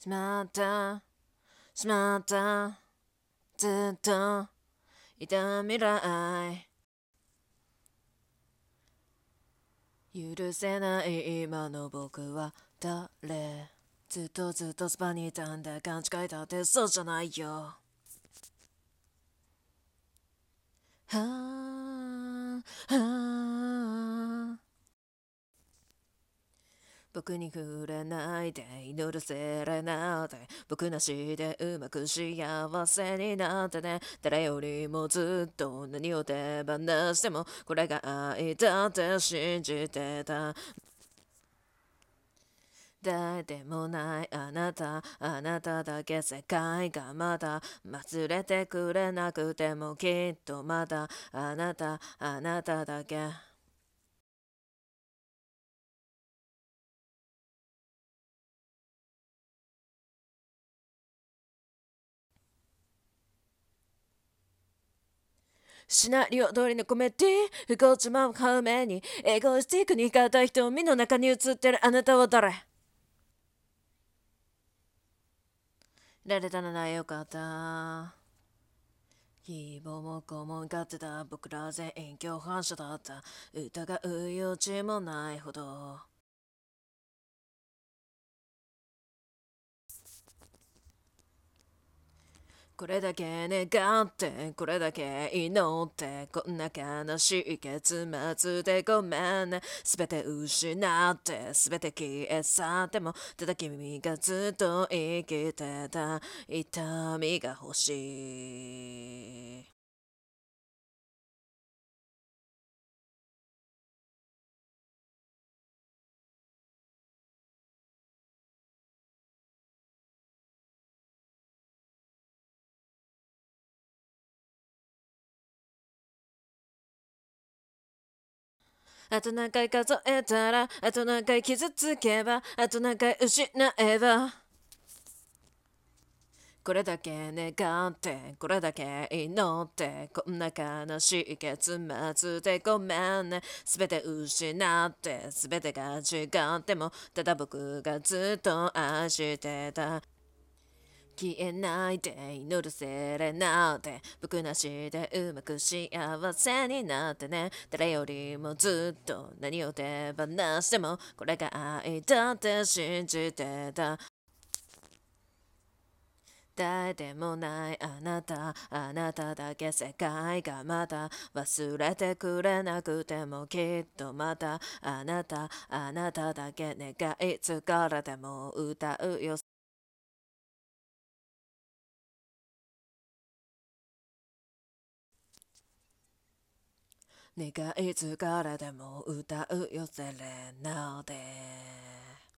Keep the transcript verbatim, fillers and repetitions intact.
しまったしまったずっといた未来許せない今の僕は誰ずっとずっとそばにいたんだ勘違いだってそうじゃないよはあはあ僕に触れないで祈るせれなで僕なしでうまく幸せになってね誰よりもずっと何を手放してもこれが愛だって信じてた誰でもないあなたあなただけ世界がまだ忘れてくれなくてもきっとまだあなたあなただけシナリオ通りのコメディ不幸ちまう羽目にエゴイスティックに変えた瞳の中に映ってるあなたは誰られたならよかった希望もこもんかってた僕ら全員共犯者だった疑う余地もないほどこれだけ願ってこれだけ祈ってこんな悲しい結末でごめんね全て失って全て消え去ってもただ君がずっと生きてた痛みが欲しいあと何回数えたらあと何回傷つけばあと何回失えばこれだけ願ってこれだけ祈ってこんな悲しい結末でごめんね全て失って全てが違ってもただ僕がずっと愛してた消えないで祈るせれなって僕なしでうまく幸せになってね誰よりもずっと何を手放してもこれが愛だって信じてた誰でもないあなたあなただけ世界がまだ忘れてくれなくてもきっとまたあなたあなただけ願い疲れても歌うよ願い疲れても歌うよセレナで